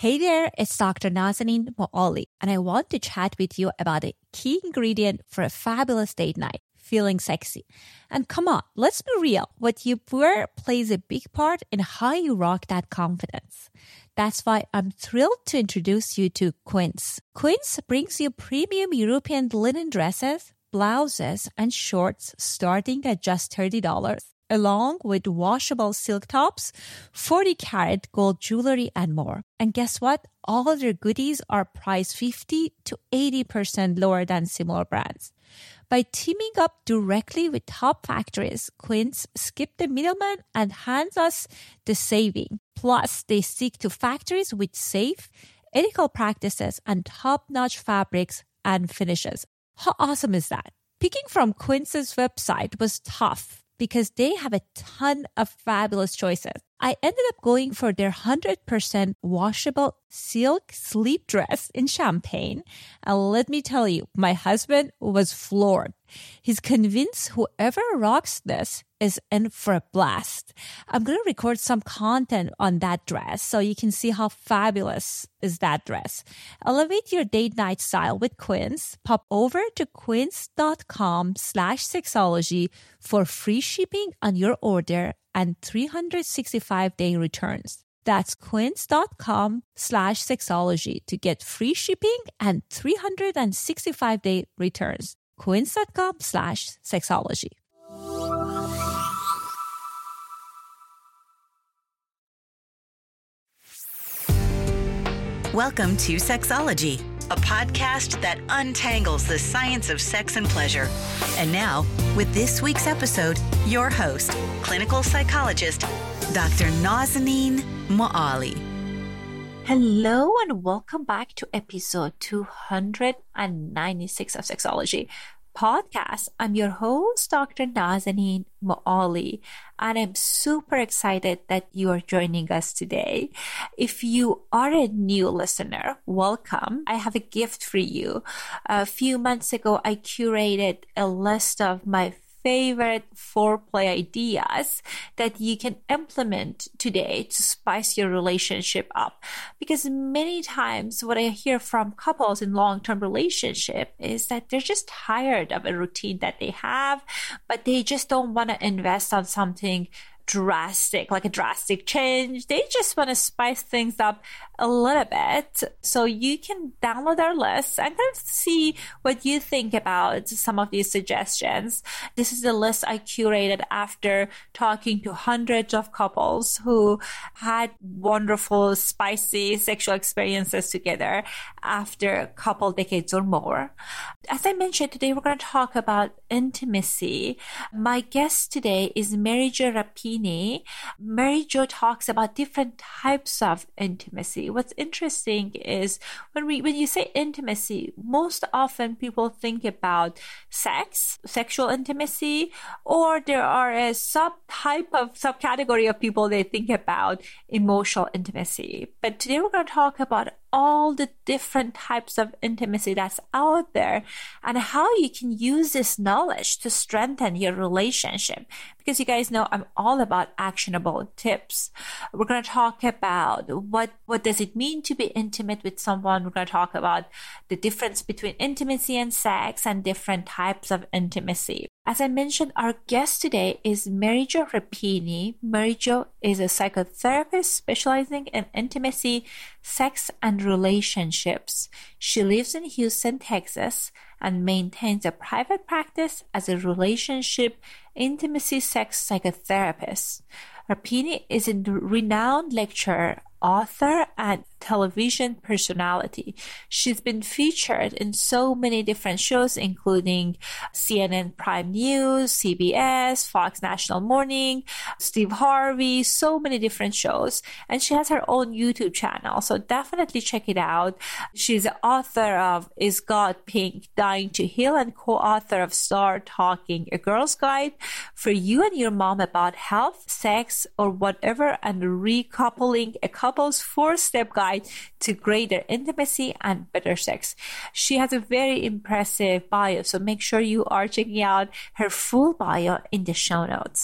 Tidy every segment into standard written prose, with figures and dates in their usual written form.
Hey there, it's Dr. Nazanin Moali, and I want to chat with you about a key ingredient for a fabulous date night, feeling sexy. And come on, let's be real. What you wear plays a big part in how you rock that confidence. That's why I'm thrilled to introduce you to Quince. Quince brings you premium European linen dresses, blouses, and shorts starting at just $30, along with washable silk tops, 40-karat gold jewelry, and more. And guess what? All of their goodies are priced 50 to 80% lower than similar brands. By teaming up directly with top factories, Quince skipped the middleman and hands us the saving. Plus, they stick to factories with safe, ethical practices and top-notch fabrics and finishes. How awesome is that? Picking from Quince's website was tough because they have a ton of fabulous choices. I ended up going for their 100% washable silk sleep dress in champagne. And let me tell you, my husband was floored. He's convinced whoever rocks this is in for a blast. I'm going to record some content on that dress so you can see how fabulous is that dress. Elevate your date night style with Quince. Pop over to quince.com/sexology for free shipping on your order and 365-day returns. That's quince.com/sexology to get free shipping and 365-day returns. Quince.com/sexology. Welcome to Sexology, a podcast that untangles the science of sex and pleasure. And now, with this week's episode, your host, clinical psychologist, Dr. Nazanin Moali. Hello and welcome back to episode 296 of Sexology podcast. I'm your host, Dr. Nazanin Moali, and I'm super excited that you are joining us today. If you are a new listener, welcome. I have a gift for you. A few months ago, I curated a list of my favorite foreplay ideas that you can implement today to spice your relationship up. Because many times what I hear from couples in long-term relationship is that they're just tired of a routine that they have, but they just don't want to invest on something drastic, like a drastic change. They just want to spice things up a little bit. So you can download our list and kind of see what you think about some of these suggestions. This is the list I curated after talking to hundreds of couples who had wonderful, spicy sexual experiences together after a couple decades or more. As I mentioned, today we're going to talk about intimacy. My guest today is Mary Jo Rapini. Mary Jo talks about different types of intimacy. What's interesting is when you say intimacy, most often people think about sex, sexual intimacy, or there are a subcategory of people they think about emotional intimacy. But today we're going to talk about all the different types of intimacy that's out there and how you can use this knowledge to strengthen your relationship. Because you guys know I'm all about actionable tips. We're going to talk about what does it mean to be intimate with someone. We're going to talk about the difference between intimacy and sex and different types of intimacy. As I mentioned, our guest today is Mary Jo Rapini. Mary Jo is a psychotherapist specializing in intimacy, sex, and relationships. She lives in Houston, Texas, and maintains a private practice as a relationship, intimacy, sex psychotherapist. Rapini is a renowned lecturer, author, and television personality. She's been featured in so many different shows, including CNN Prime News, CBS, Fox National Morning, Steve Harvey, so many different shows. And she has her own YouTube channel, so definitely check it out. She's the author of Is God Pink? Dying to Heal, and co-author of Start Talking, A Girl's Guide for you and your mom about health, sex, or whatever, and recoupling, a couple's 4-step guide to greater intimacy and better sex. She has a very impressive bio, so make sure you are checking out her full bio in the show notes.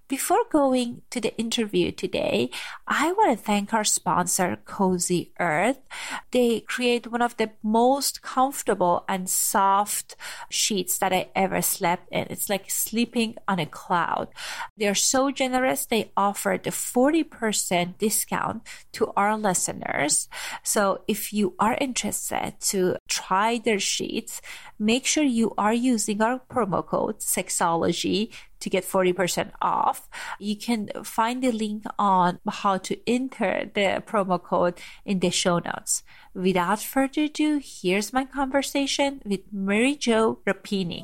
Before going to the interview today, I want to thank our sponsor, Cozy Earth. They create one of the most comfortable and soft sheets that I ever slept in. It's like sleeping on a cloud. They're so generous. They offer the 40% discount to our listeners. So if you are interested to try their sheets, make sure you are using our promo code Sexology to get 40% off. You can find the link on how to enter the promo code in the show notes. Without further ado, here's my conversation with Mary Jo Rapini.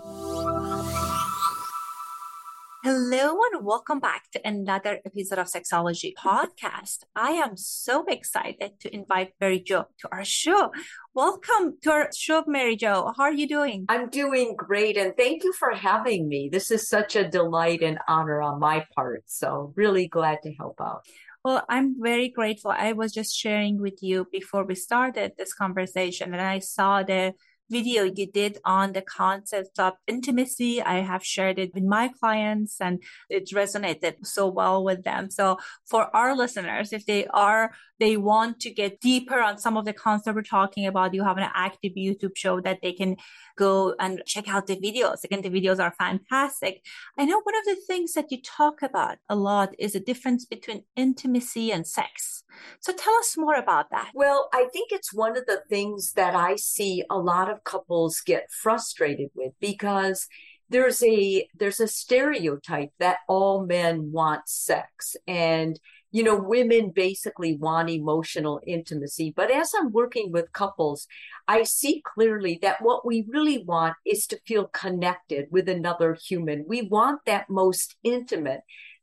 Hello and welcome back to another episode of Sexology Podcast. I am so excited to invite Mary Jo to our show. Welcome to our show, Mary Jo. How are you doing? I'm doing great, and thank you for having me. This is such a delight and honor on my part, so really glad to help out. Well, I'm very grateful. I was just sharing with you before we started this conversation, and I saw the video you did on the concept of intimacy. I have shared it with my clients and it resonated so well with them. So for our listeners, if they want to get deeper on some of the concepts we're talking about, you have an active YouTube show that they can go and check out the videos. Again, the videos are fantastic. I know one of the things that you talk about a lot is the difference between intimacy and sex. So tell us more about that. Well, I think it's one of the things that I see a lot of couples get frustrated with, because there's a stereotype that all men want sex, and women basically want emotional intimacy. But as I'm working with couples, I see clearly that what we really want is to feel connected with another human. We want that most intimate,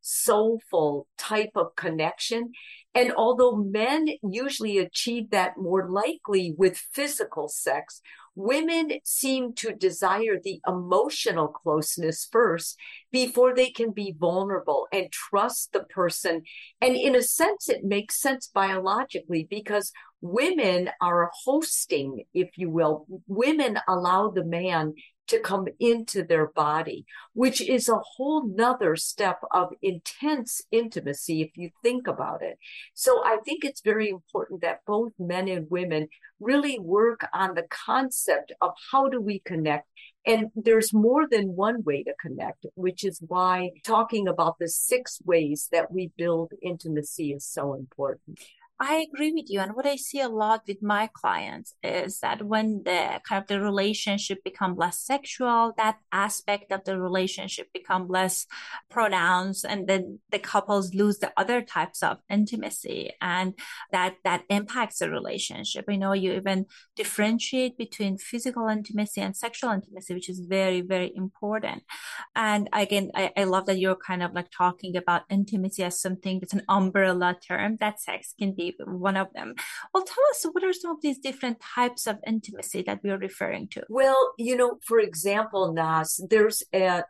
soulful type of connection. And although men usually achieve that more likely with physical sex, women seem to desire the emotional closeness first before they can be vulnerable and trust the person. And in a sense, it makes sense biologically, because women are hosting, if you will. Women allow the man to come into their body, which is a whole nother step of intense intimacy if you think about it. So I think it's very important that both men and women really work on the concept of how do we connect. And there's more than one way to connect, which is why talking about the 6 ways that we build intimacy is so important. I agree with you. And what I see a lot with my clients is that when the relationship become less sexual, that aspect of the relationship become less pronounced, and then the couples lose the other types of intimacy, and that impacts the relationship. You even differentiate between physical intimacy and sexual intimacy, which is very, very important. And again, I love that you're kind of like talking about intimacy as something that's an umbrella term, that sex can be one of them. Well, tell us, what are some of these different types of intimacy that we are referring to? Well, for example, Naz, there's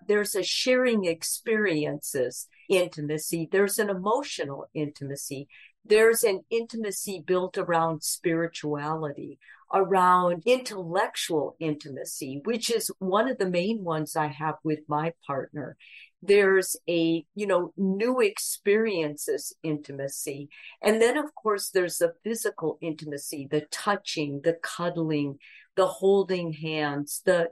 a sharing experiences intimacy. There's an emotional intimacy. There's an intimacy built around spirituality, around intellectual intimacy, which is one of the main ones I have with my partner. There's a, new experiences intimacy. And then, of course, there's the physical intimacy, the touching, the cuddling, the holding hands, the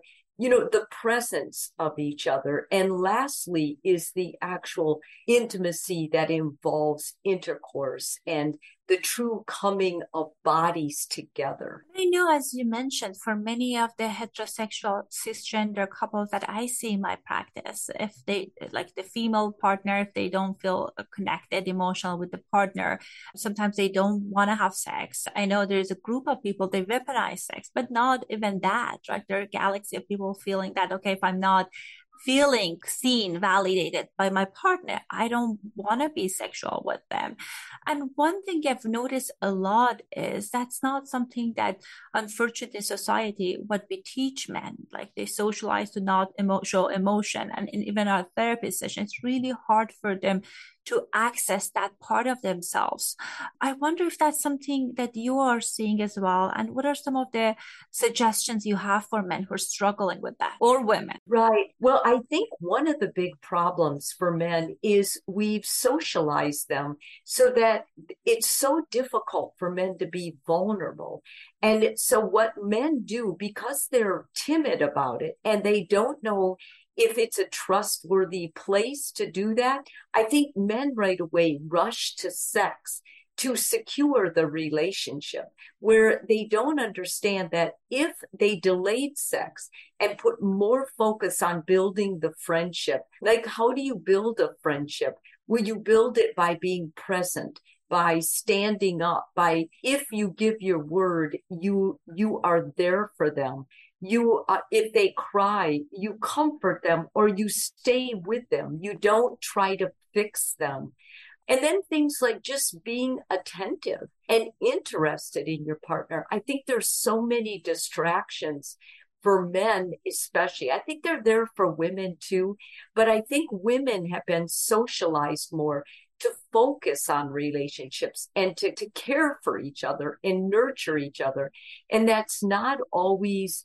presence of each other. And lastly is the actual intimacy that involves intercourse and the true coming of bodies together. I know, as you mentioned, for many of the heterosexual cisgender couples that I see in my practice, if they, like the female partner, if they don't feel connected emotional with the partner, sometimes they don't want to have sex. I know there's a group of people, they weaponize sex, but not even that, right? There are a galaxy of people feeling that, okay, if I'm not feeling seen, validated by my partner, I don't want to be sexual with them. And one thing I've noticed a lot is that's not something that, unfortunately, in society, what we teach men, like they socialize to not show emotion. And in even our therapy session, it's really hard for them to access that part of themselves. I wonder if that's something that you are seeing as well. And what are some of the suggestions you have for men who are struggling with that, or women? Right. Well, I think one of the big problems for men is we've socialized them so that it's so difficult for men to be vulnerable. And so what men do, because they're timid about it and they don't know if it's a trustworthy place to do that, I think men right away rush to sex to secure the relationship, where they don't understand that if they delayed sex and put more focus on building the friendship, like how do you build a friendship? Well, you build it by being present, by standing up, by if you give your word, you are there for them. You, if they cry, you comfort them or you stay with them. You don't try to fix them. And then things like just being attentive and interested in your partner. I think there's so many distractions for men, especially. I think they're there for women too, but I think women have been socialized more to focus on relationships and to care for each other and nurture each other. And that's not always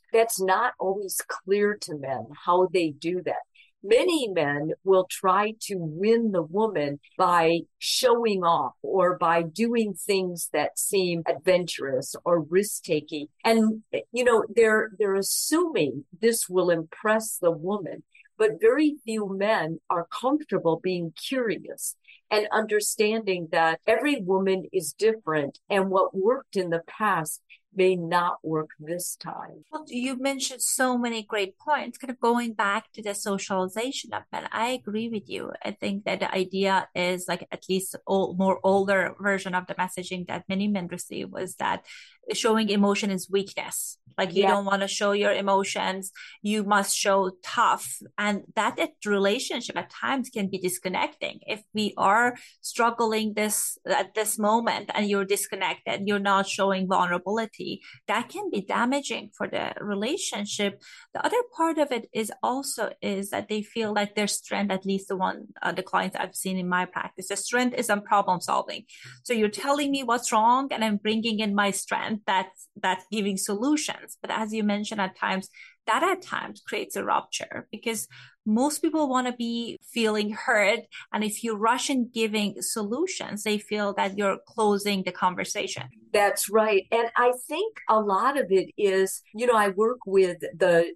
clear to men how they do that. Many men will try to win the woman by showing off or by doing things that seem adventurous or risk-taking. And, they're assuming this will impress the woman. But very few men are comfortable being curious and understanding that every woman is different and what worked in the past may not work this time. Well, you mentioned so many great points, kind of going back to the socialization of men. I agree with you. I think that the idea is like at least more older version of the messaging that many men receive was that showing emotion is weakness. Like you don't want to show your emotions. You must show tough. And that relationship at times can be disconnecting. If we are struggling at this moment and you're disconnected, you're not showing vulnerability, that can be damaging for the relationship. The other part of it is that they feel like their strength, at least the clients I've seen in my practice, the strength is on problem solving. So you're telling me what's wrong and I'm bringing in my strength. That's giving solutions. But as you mentioned, at times creates a rupture because most people want to be feeling heard. And if you rush in giving solutions, they feel that you're closing the conversation. That's right. And I think a lot of it is, I work with the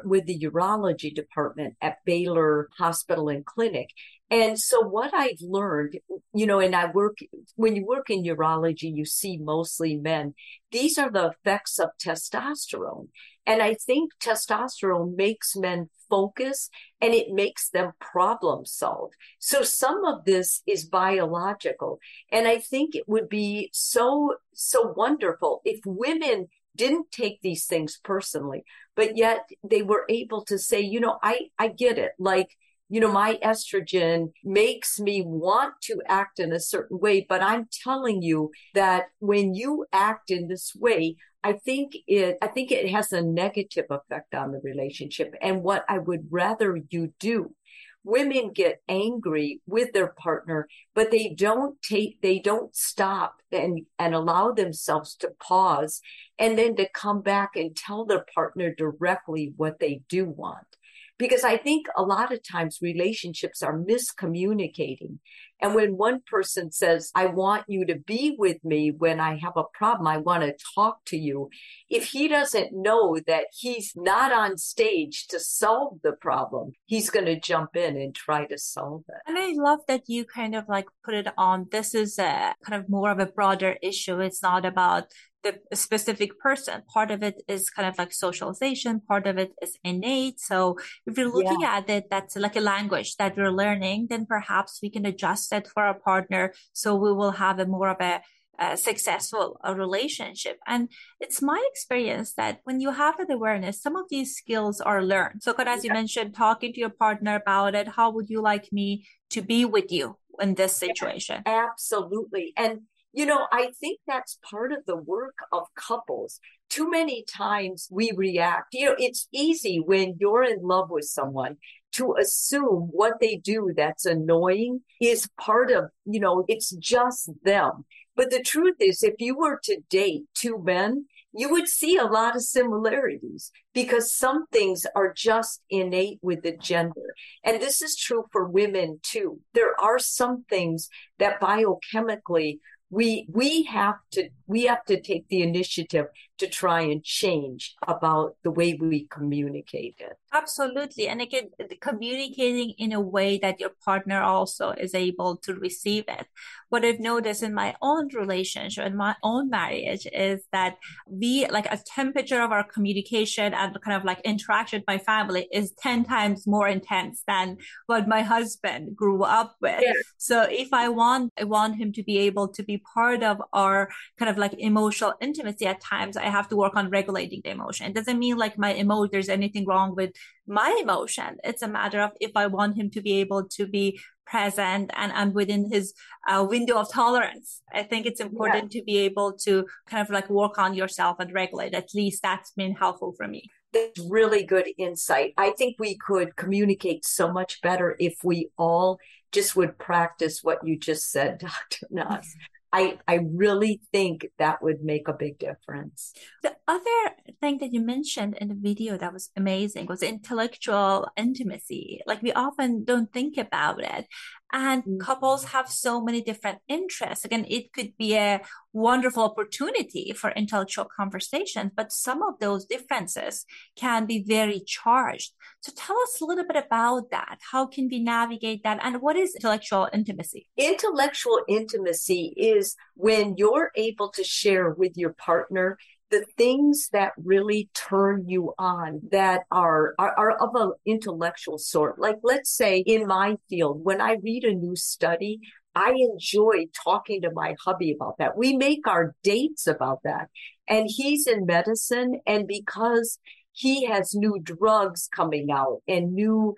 urology department at Baylor Hospital and Clinic. And so what I've learned, and when you work in urology, you see mostly men. These are the effects of testosterone. And I think testosterone makes men focus and it makes them problem solve. So some of this is biological. And I think it would be so wonderful if women didn't take these things personally, but yet they were able to say, I get it. Like, my estrogen makes me want to act in a certain way, but I'm telling you that when you act in this way, I think it has a negative effect on the relationship. And what I would rather you do, women get angry with their partner, but they don't stop and allow themselves to pause and then to come back and tell their partner directly what they do want. Because I think a lot of times relationships are miscommunicating. And when one person says, I want you to be with me when I have a problem, I want to talk to you. If he doesn't know that he's not on stage to solve the problem, he's going to jump in and try to solve it. And I love that you kind of like put it on. This is a kind of more of a broader issue. It's not about the specific person. Part of it is kind of like socialization. Part of it is innate. So if you're looking at it, that's like a language that we're learning, then perhaps we can adjust it for our partner. So we will have a more of a successful relationship. And it's my experience that when you have that awareness, some of these skills are learned. So as you mentioned, talking to your partner about it, how would you like me to be with you in this situation? Absolutely. And I think that's part of the work of couples. Too many times we react. It's easy when you're in love with someone to assume what they do that's annoying is part of, it's just them. But the truth is, if you were to date two men, you would see a lot of similarities because some things are just innate with the gender. And this is true for women too. There are some things that biochemically we have to take the initiative to try and change about the way we communicate it. Absolutely. And again, communicating in a way that your partner also is able to receive it. What I've noticed in my own relationship, in my own marriage, is that a temperature of our communication and kind of like interaction with my family is 10 times more intense than what my husband grew up with. Yeah. So if I want him to be able to be part of our kind of like emotional intimacy at times, I have to work on regulating the emotion. It doesn't mean like there's anything wrong with my emotion. It's a matter of if I want him to be able to be present and within his window of tolerance. I think it's important to be able to kind of like work on yourself and regulate. At least that's been helpful for me. That's really good insight. I think we could communicate so much better if we all just would practice what you just said, Dr. Naz. I really think that would make a big difference. The other thing that you mentioned in the video that was amazing was intellectual intimacy. Like we often don't think about it. And couples have so many different interests. Again, it could be a wonderful opportunity for intellectual conversations, but some of those differences can be very charged. So tell us a little bit about that. How can we navigate that? And what is intellectual intimacy? Intellectual intimacy is when you're able to share with your partner the things that really turn you on that are of an intellectual sort. Like, let's say in my field, when I read a new study, I enjoy talking to my hubby about that. We make our dates about that. And he's in medicine. And because he has new drugs coming out and new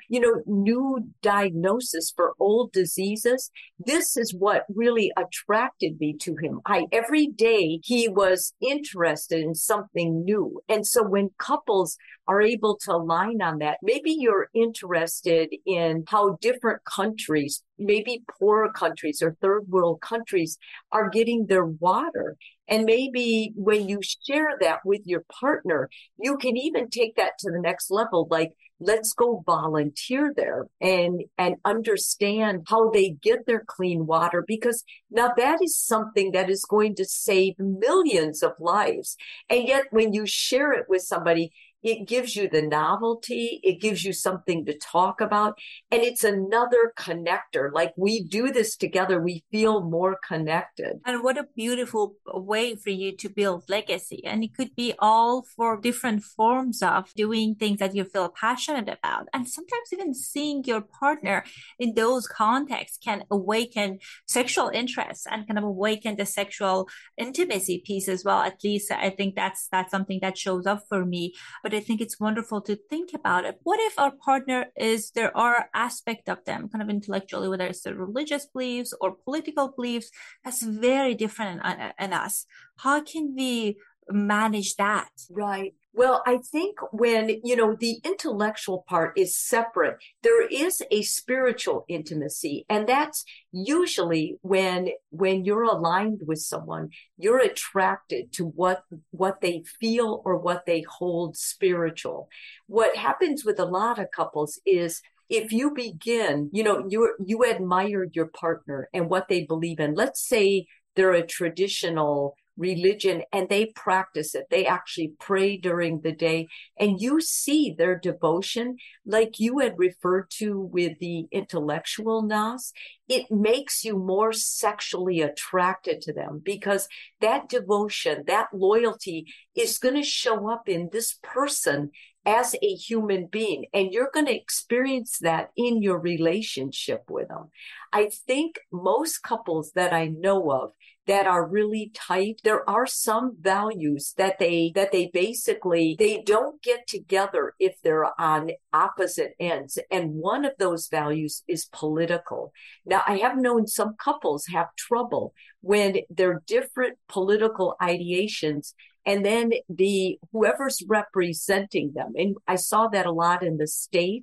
diagnosis for old diseases. This is what really attracted me to him. Every day he was interested in something new. And so when couples are able to align on that, maybe you're interested in how different countries, maybe poorer countries or third world countries, are getting their water. And maybe when you share that with your partner, you can even take that to the next level. Like, let's go volunteer there and understand how they get their clean water, because now that is something that is going to save millions of lives. And yet when you share it with somebody, it gives you the novelty. It gives you something to talk about. And it's another connector. Like, we do this together, we feel more connected. And what a beautiful way for you to build legacy. And it could be all for different forms of doing things that you feel passionate about. And sometimes even seeing your partner in those contexts can awaken sexual interest and kind of awaken the sexual intimacy piece as well. At least I think that's something that shows up for me. But I think it's wonderful to think about it. What if our partner there are aspects of them kind of intellectually, whether it's the religious beliefs or political beliefs, that's very different in us. How can we manage that? Right. Well, I think when, the intellectual part is separate, there is a spiritual intimacy. And that's usually when you're aligned with someone, you're attracted to what they feel or what they hold spiritual. What happens with a lot of couples is, if you begin, you admire your partner and what they believe in. Let's say they're a traditional religion and they practice it. They actually pray during the day, and you see their devotion, like you had referred to with the intellectual Naz. It makes you more sexually attracted to them because that devotion, that loyalty is going to show up in this person as a human being, and you're going to experience that in your relationship with them. I think most couples that I know of that are really tight, there are some values that they basically, they don't get together if they're on opposite ends. And one of those values is political. Now, I have known some couples have trouble when they're different political ideations, and then whoever's representing them. And I saw that a lot in the States,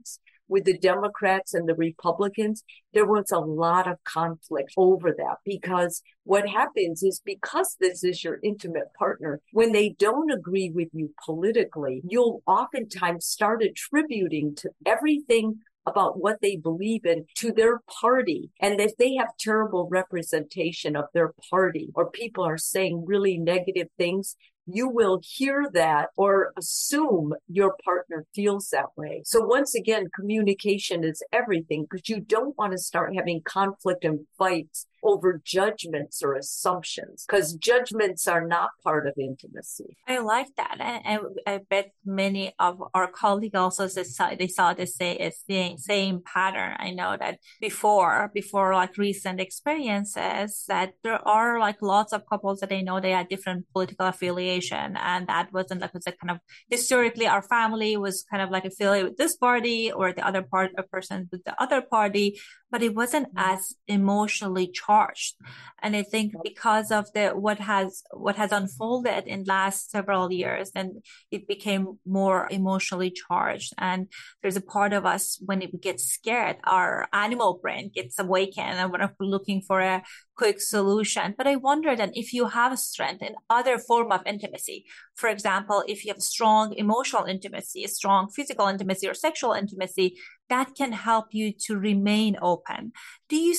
with the Democrats and the Republicans, there was a lot of conflict over that, because what happens is, because this is your intimate partner, when they don't agree with you politically, you'll oftentimes start attributing to everything about what they believe in to their party. And if they have terrible representation of their party, or people are saying really negative things, you will hear that or assume your partner feels that way. So once again, communication is everything, because you don't want to start having conflict and fights over judgments or assumptions, because judgments are not part of intimacy. I like that. And I bet many of our colleagues also they saw the same pattern. I know that before like recent experiences, that there are like lots of couples that they know they had different political affiliation. And that wasn't like, it was a kind of, historically our family was kind of like affiliated with this party, or the other part, a person with the other party, but it wasn't as emotionally charged. And I think because of what has unfolded in last several years, then it became more emotionally charged. And there's a part of us, when it gets scared, our animal brain gets awakened and we're looking for a quick solution. But I wonder then, if you have strength in other form of intimacy, for example, if you have strong emotional intimacy, strong physical intimacy, or sexual intimacy, that can help you to remain open. Do you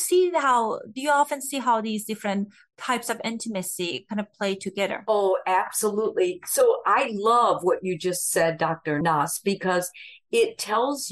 often see how these different types of intimacy kind of play together? Oh, absolutely. So I love what you just said, Dr. Nas, because it tells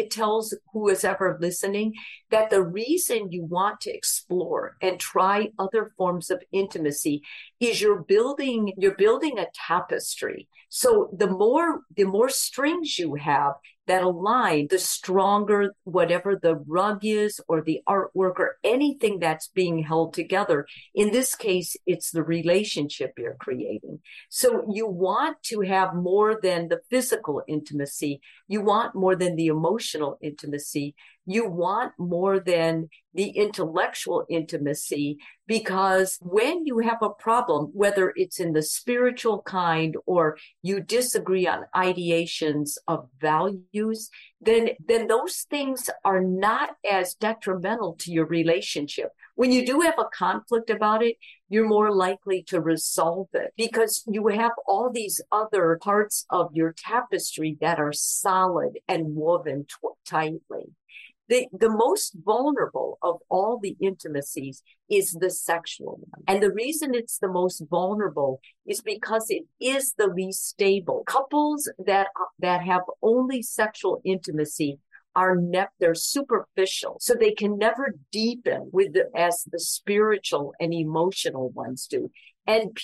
who is ever listening that the reason you want to explore and try other forms of intimacy is you're building a tapestry. So the more strings you have that align, the stronger whatever the rug is, or the artwork, or anything that's being held together. In this case, it's the relationship you're creating. So you want to have more than the physical intimacy. You want more than the emotional intimacy. You want more than the intellectual intimacy, because when you have a problem, whether it's in the spiritual kind or you disagree on ideations of values, then those things are not as detrimental to your relationship. When you do have a conflict about it, you're more likely to resolve it, because you have all these other parts of your tapestry that are solid and woven tightly. The most vulnerable of all the intimacies is the sexual one. And the reason it's the most vulnerable is because it is the least stable. Couples that have only sexual intimacy they're superficial, so they can never deepen as the spiritual and emotional ones do. And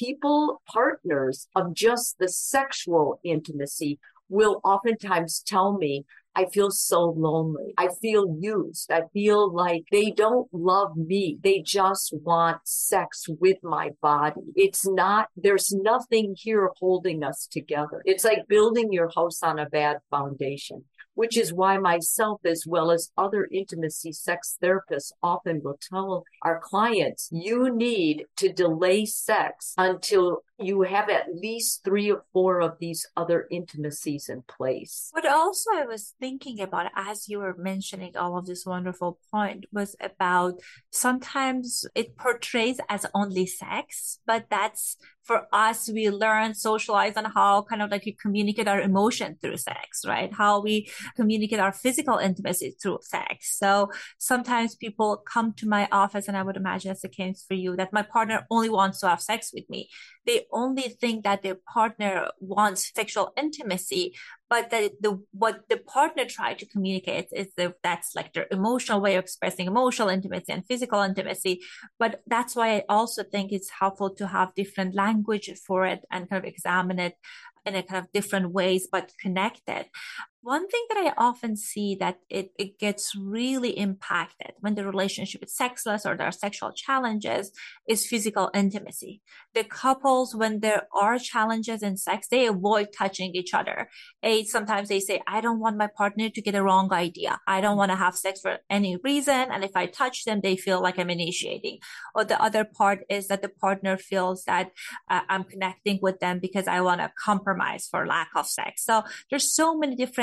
partners of just the sexual intimacy will oftentimes tell me, I feel so lonely. I feel used. I feel like they don't love me. They just want sex with my body. There's nothing here holding us together. It's like building your house on a bad foundation, which is why myself, as well as other intimacy sex therapists, often will tell our clients, you need to delay sex until you have at least 3 or 4 of these other intimacies in place. But also I was thinking about, as you were mentioning all of this wonderful point, was about sometimes it portrays as only sex, but that's, for us, we learn, socialize on how kind of like we communicate our emotion through sex, right? How we communicate our physical intimacy through sex. So sometimes people come to my office, and I would imagine that's the case for you, that my partner only wants to have sex with me. They only think that their partner wants sexual intimacy, but what the partner tried to communicate is that's like their emotional way of expressing emotional intimacy and physical intimacy. But that's why I also think it's helpful to have different language for it and kind of examine it in a kind of different ways, but connected. One thing that I often see that it gets really impacted when the relationship is sexless or there are sexual challenges is physical intimacy. The couples, when there are challenges in sex, they avoid touching each other. Sometimes they say, I don't want my partner to get a wrong idea. I don't want to have sex for any reason. And if I touch them, they feel like I'm initiating. Or the other part is that the partner feels that I'm connecting with them because I want to compromise for lack of sex. So there's so many different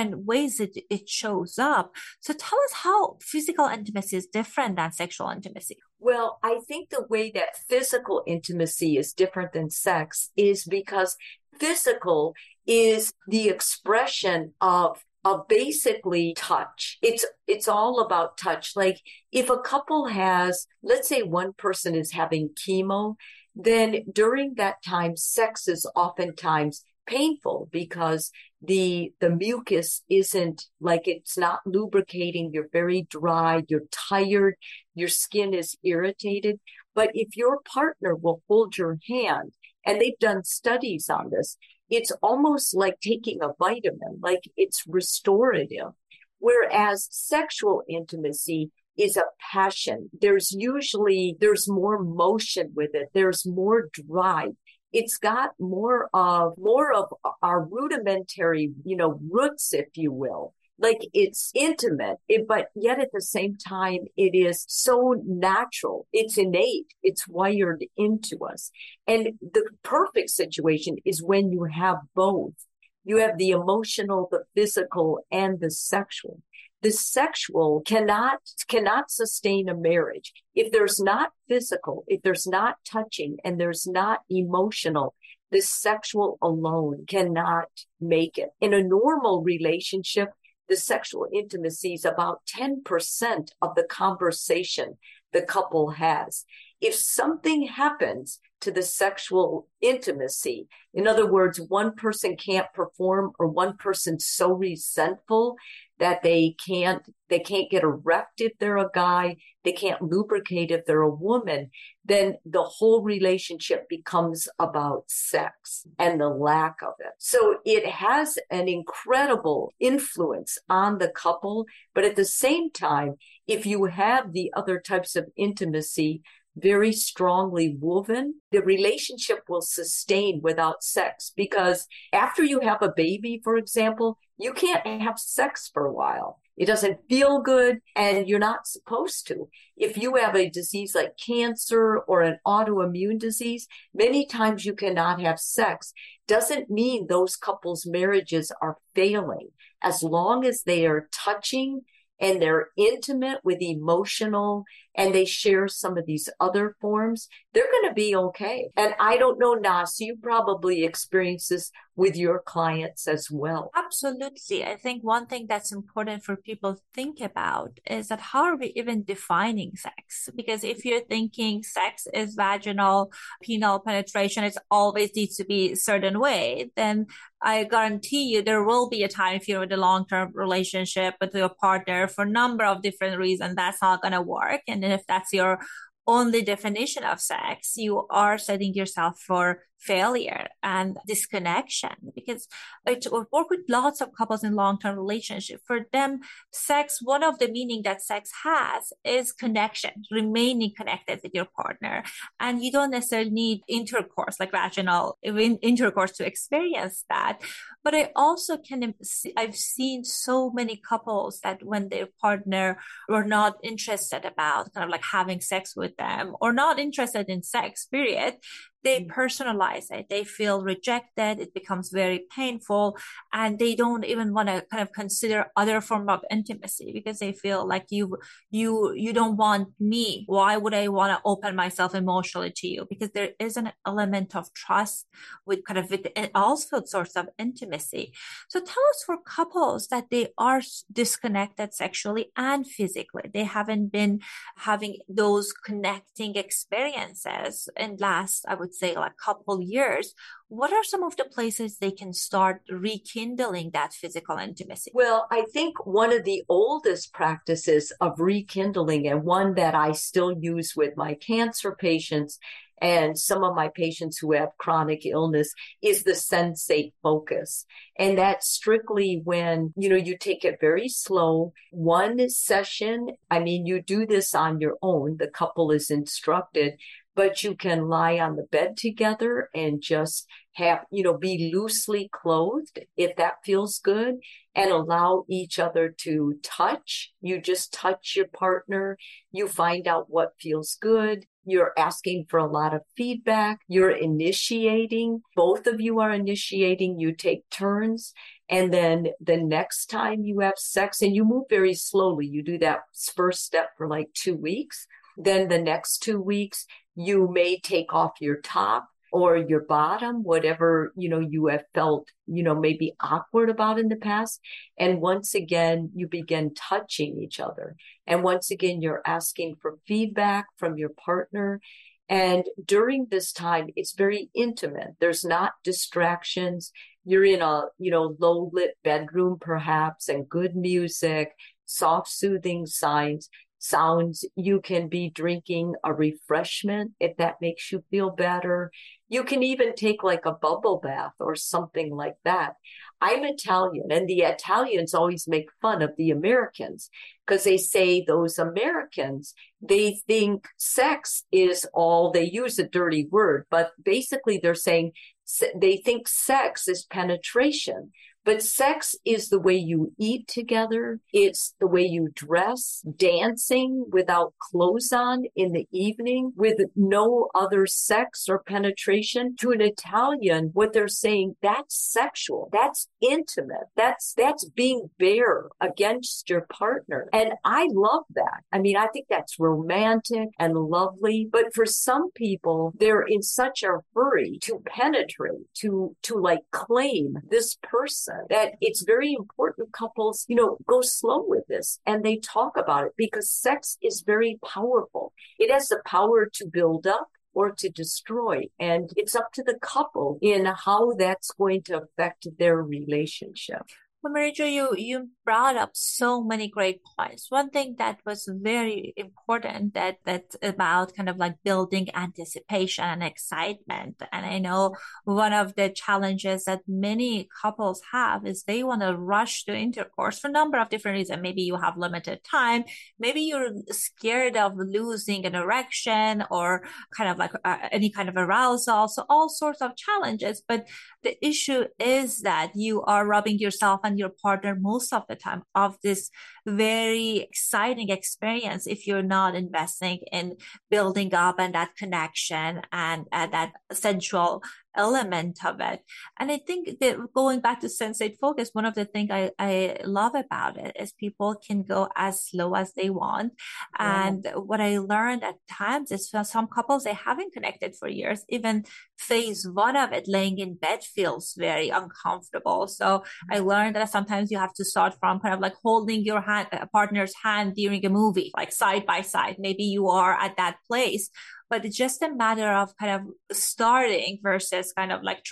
different ways it shows up. So tell us how physical intimacy is different than sexual intimacy. Well, I think the way that physical intimacy is different than sex is because physical is the expression of basically touch. It's all about touch. Like if a couple has, let's say one person is having chemo, then during that time, sex is oftentimes painful because the mucus isn't like, it's not lubricating. You're very dry. You're tired. Your skin is irritated. But if your partner will hold your hand, and they've done studies on this, it's almost like taking a vitamin, like it's restorative. Whereas sexual intimacy is a passion. There's more motion with it. There's more drive. It's got more of our rudimentary, roots, if you will. Like it's intimate, but yet at the same time, it is so natural. It's innate. It's wired into us. And the perfect situation is when you have both. You have the emotional, the physical, and the sexual. The sexual cannot sustain a marriage. If there's not physical, if there's not touching, and there's not emotional, the sexual alone cannot make it. In a normal relationship, the sexual intimacy is about 10% of the conversation the couple has. If something happens to the sexual intimacy, in other words, one person can't perform or one person's so resentful that they can't get erect if they're a guy, they can't lubricate if they're a woman, then the whole relationship becomes about sex and the lack of it. So it has an incredible influence on the couple, but at the same time, if you have the other types of intimacy very strongly woven, the relationship will sustain without sex. Because after you have a baby, for example, you can't have sex for a while. It doesn't feel good, and you're not supposed to. If you have a disease like cancer or an autoimmune disease, many times you cannot have sex. Doesn't mean those couples' marriages are failing. As long as they are touching and they're intimate with emotional, and they share some of these other forms, they're going to be okay. And I don't know, Nas, you probably experience this with your clients as well. Absolutely. I think one thing that's important for people to think about is that how are we even defining sex? Because if you're thinking sex is vaginal, penile penetration, it always needs to be a certain way, then I guarantee you there will be a time if you're in a long-term relationship with your partner for a number of different reasons, that's not going to work. And if that's your only definition of sex, you are setting yourself for failure and disconnection. Because I work with lots of couples in long-term relationship. For them, sex, one of the meaning that sex has is connection, remaining connected with your partner. And you don't necessarily need intercourse, like vaginal intercourse, to experience that. But I also I've seen so many couples that when their partner were not interested about kind of like having sex with them, or not interested in sex, period, they personalize it. They feel rejected. It becomes very painful, and they don't even want to kind of consider other form of intimacy because they feel like you don't want me. Why would I want to open myself emotionally to you? Because there is an element of trust with all sorts of intimacy. So tell us, for couples that they are disconnected sexually and physically, they haven't been having those connecting experiences in last, I would say, like couple years, what are some of the places they can start rekindling that physical intimacy? Well, I think one of the oldest practices of rekindling, and one that I still use with my cancer patients and some of my patients who have chronic illness, is the sensate focus. And that's strictly when, you take it very slow. One session, you do this on your own. The couple is instructed, but you can lie on the bed together and just be loosely clothed if that feels good, and allow each other to touch. You just touch your partner. You find out what feels good. You're asking for a lot of feedback. You're initiating. Both of you are initiating. You take turns. And then the next time you have sex, and you move very slowly, you do that first step for like 2 weeks. Then the next 2 weeks, you may take off your top or your bottom, whatever, you have felt, maybe awkward about in the past. And once again, you begin touching each other. And once again, you're asking for feedback from your partner. And during this time, it's very intimate. There's not distractions. You're in a, low lit bedroom, perhaps, and good music, soft, soothing sounds. You can be drinking a refreshment if that makes you feel better. You can even take like a bubble bath or something like that. I'm Italian, and the Italians always make fun of the Americans because they say those Americans, they think sex is all, they use a dirty word, but basically they're saying they think sex is penetration. But sex is the way you eat together. It's the way you dress, dancing without clothes on in the evening with no other sex or penetration. To an Italian, what they're saying, that's sexual. That's intimate. That's being bare against your partner. And I love that. I mean, I think that's romantic and lovely. But for some people, they're in such a hurry to penetrate, to like claim this person, that it's very important couples, go slow with this and they talk about it, because sex is very powerful. It has the power to build up or to destroy. And it's up to the couple in how that's going to affect their relationship. Well, Mary-Jo, you brought up so many great points. One thing that was very important that's about kind of like building anticipation and excitement. And I know one of the challenges that many couples have is they want to rush to intercourse for a number of different reasons. Maybe you have limited time. Maybe you're scared of losing an erection or kind of like any kind of arousal. So all sorts of challenges. But the issue is that you are robbing yourself and your partner most of the time of this very exciting experience if you're not investing in building up and that connection and that sensual element of it. And I think that going back to sensate focus, one of the things I love about it is people can go as slow as they want. Yeah. And what I learned at times is for some couples, they haven't connected for years. Even phase one of it, laying in bed, feels very uncomfortable. So I learned that sometimes you have to start from kind of like holding your hand, partner's hand during a movie, like side by side. Maybe you are at that place, but it's just a matter of kind of starting versus kind of like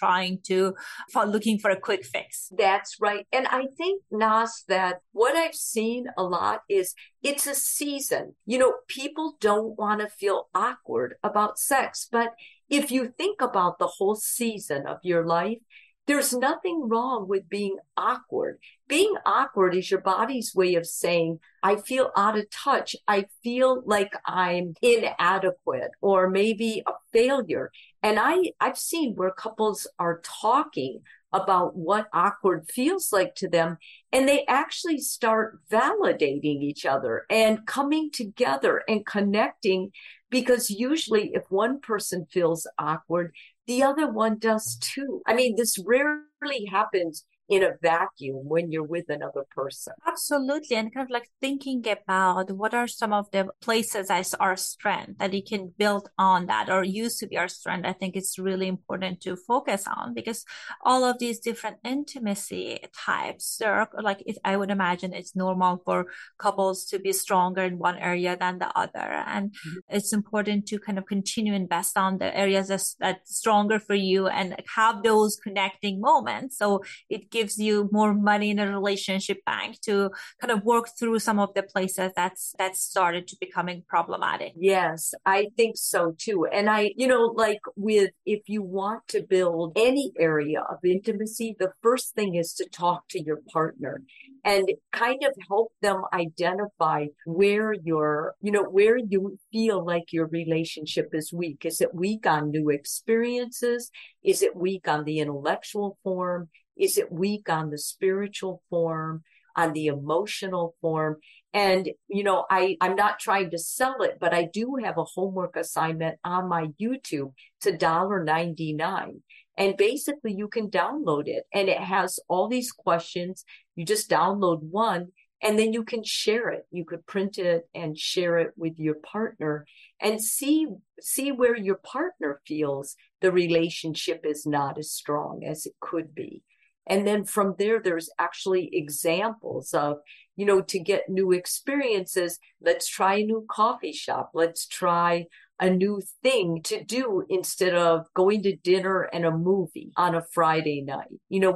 looking for a quick fix. That's right. And I think, Naz, that what I've seen a lot is it's a season. People don't want to feel awkward about sex, but if you think about the whole season of your life, there's nothing wrong with being awkward. Being awkward is your body's way of saying, I feel out of touch. I feel like I'm inadequate or maybe a failure. And I've seen where couples are talking about what awkward feels like to them, and they actually start validating each other and coming together and connecting, because usually if one person feels awkward, the other one does too. I mean, this rarely happens in a vacuum when you're with another person. Absolutely. And kind of like thinking about what are some of the places as our strength that you can build on that or used to be our strength. I think it's really important to focus on, because all of these different intimacy types, I would imagine it's normal for couples to be stronger in one area than the other. And it's important to kind of continue invest on the areas that's stronger for you and have those connecting moments. So it gives you more money in a relationship bank to kind of work through some of the places that's started to becoming problematic. Yes, I think so too. And if you want to build any area of intimacy, the first thing is to talk to your partner and kind of help them identify where you feel like your relationship is weak. Is it weak on new experiences? Is it weak on the intellectual form? Is it weak on the spiritual form? on the emotional form. And, I'm not trying to sell it, but I do have a homework assignment on my YouTube. It's $1.99. And basically you can download it and it has all these questions. You just download one and then you can share it. You could print it and share it with your partner and see where your partner feels the relationship is not as strong as it could be. And then from there, there's actually examples of, to get new experiences. Let's try a new coffee shop. Let's try a new thing to do instead of going to dinner and a movie on a Friday night.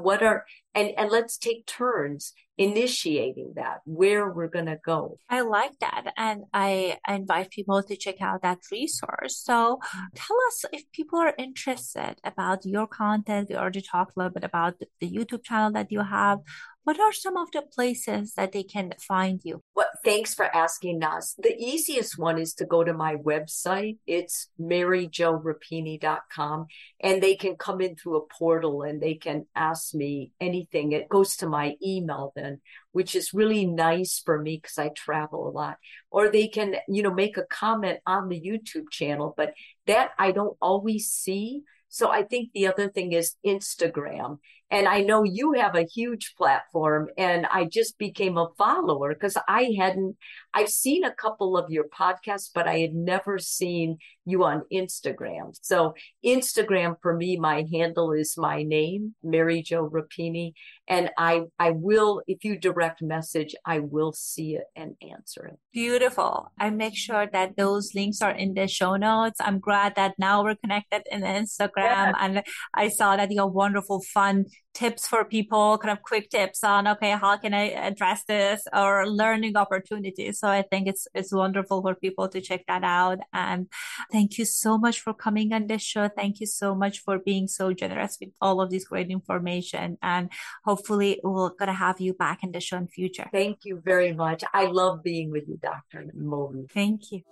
And let's take turns initiating that, where we're going to go. I like that. And I invite people to check out that resource. So tell us if people are interested about your content. We already talked a little bit about the YouTube channel that you have. What are some of the places that they can find you? Well, thanks for asking, Naz. The easiest one is to go to my website. It's maryjorapini.com, and they can come in through a portal and they can ask me anything. It goes to my email then, which is really nice for me because I travel a lot. Or they can, make a comment on the YouTube channel, but that I don't always see. So I think the other thing is Instagram. And I know you have a huge platform, and I just became a follower because I've seen a couple of your podcasts, but I had never seen you on Instagram. So Instagram for me, my handle is my name, Mary Jo Rapini. And I will, if you direct message, I will see it and answer it. Beautiful. I make sure that those links are in the show notes. I'm glad that now we're connected in Instagram. Yeah. And I saw that you have wonderful, fun tips for people, kind of quick tips on, okay, how can I address this, or learning opportunities. So I think it's wonderful for people to check that out. And thank you so much for coming on this show. Thank you so much for being so generous with all of this great information. And hopefully we're going to have you back in the show in the future. Thank you very much. I love being with you, Dr. Moly. Thank you.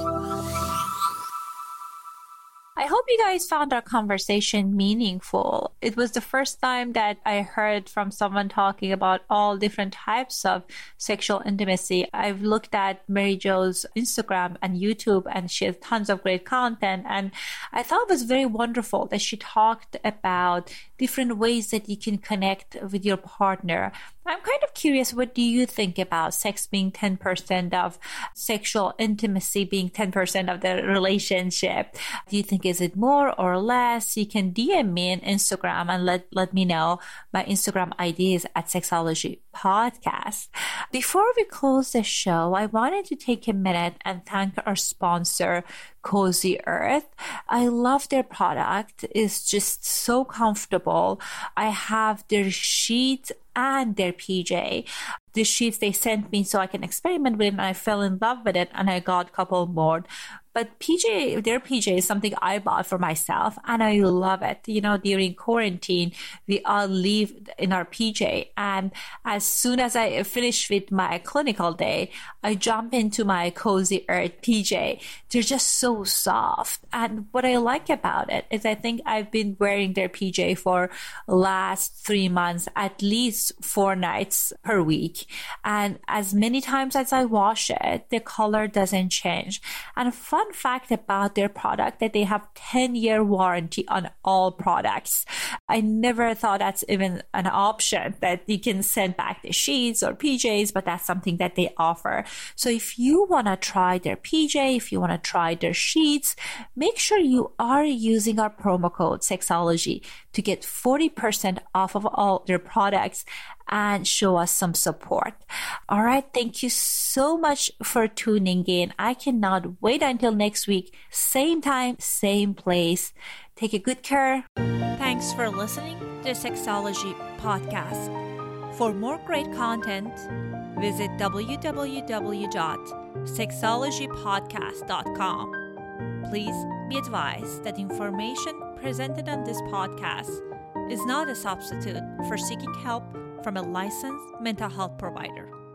I hope you guys found our conversation meaningful. It was the first time that I heard from someone talking about all different types of sexual intimacy. I've looked at Mary Jo's Instagram and YouTube, and she has tons of great content. And I thought it was very wonderful that she talked about different ways that you can connect with your partner. I'm kind of curious, what do you think about sex being 10% of sexual intimacy, being 10% of the relationship? Do you think, is it more or less? You can DM me on Instagram and let me know. My Instagram ID is @Sexology Podcast. Before we close the show, I wanted to take a minute and thank our sponsor, Cozy Earth. I love their product. It's just so comfortable. I have their sheets and their PJ. The sheets they sent me so I can experiment with it, and I fell in love with it, and I got a couple more. But their PJ is something I bought for myself, and I love it. During quarantine, we all live in our PJ, and as soon as I finish with my clinical day, I jump into my Cozy Earth PJ. They're just so soft, and what I like about it is I think I've been wearing their PJ for last 3 months, at least 4 nights per week, and as many times as I wash it, the color doesn't change. And fun fact about their product, that they have 10-year warranty on all products. I never thought that's even an option, that you can send back the sheets or PJs, but that's something that they offer. So if you want to try their PJ, if you want to try their sheets, make sure you are using our promo code Sexology to get 40% off of all their products and show us some support. All right. Thank you so much for tuning in. I cannot wait until next week. Same time, same place. Take a good care. Thanks for listening to Sexology Podcast. For more great content, visit www.sexologypodcast.com. Please be advised that information presented on this podcast is not a substitute for seeking help from a licensed mental health provider.